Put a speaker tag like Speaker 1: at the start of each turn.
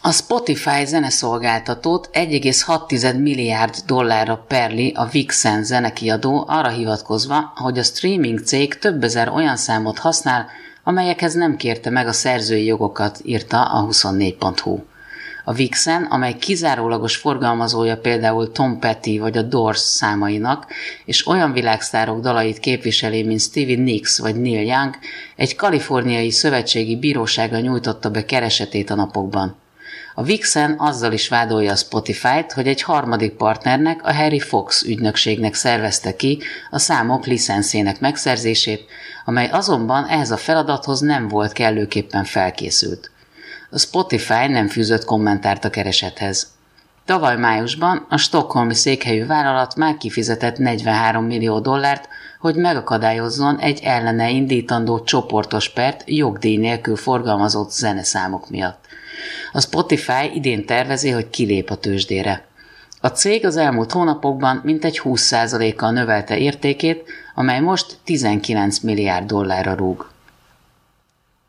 Speaker 1: A Spotify zeneszolgáltatót 1,6 milliárd dollárra perli a Vixen zenekiadó arra hivatkozva, hogy a streaming cég több ezer olyan számot használ, amelyekhez nem kérte meg a szerzői jogokat, írta a 24.hu. A Vixen, amely kizárólagos forgalmazója például Tom Petty vagy a Doors számainak, és olyan világsztárok dalait képviseli, mint Stevie Nicks vagy Neil Young, egy kaliforniai szövetségi bíróságra nyújtotta be keresetét a napokban. A Vixen azzal is vádolja a Spotify-t, hogy egy harmadik partnernek, a Harry Fox ügynökségnek szervezte ki a számok licenszének megszerzését, amely azonban ehhez a feladathoz nem volt kellőképpen felkészült. A Spotify nem fűzött kommentárt a keresethez. Tavaly májusban a stockholmi székhelyű vállalat már kifizetett 43 millió dollárt, hogy megakadályozzon egy ellene indítandó csoportos pert jogdíj nélkül forgalmazott zeneszámok miatt. A Spotify idén tervezi, hogy kilép a tőzsdére. A cég az elmúlt hónapokban mintegy 20%-kal növelte értékét, amely most 19 milliárd dollárra rúg.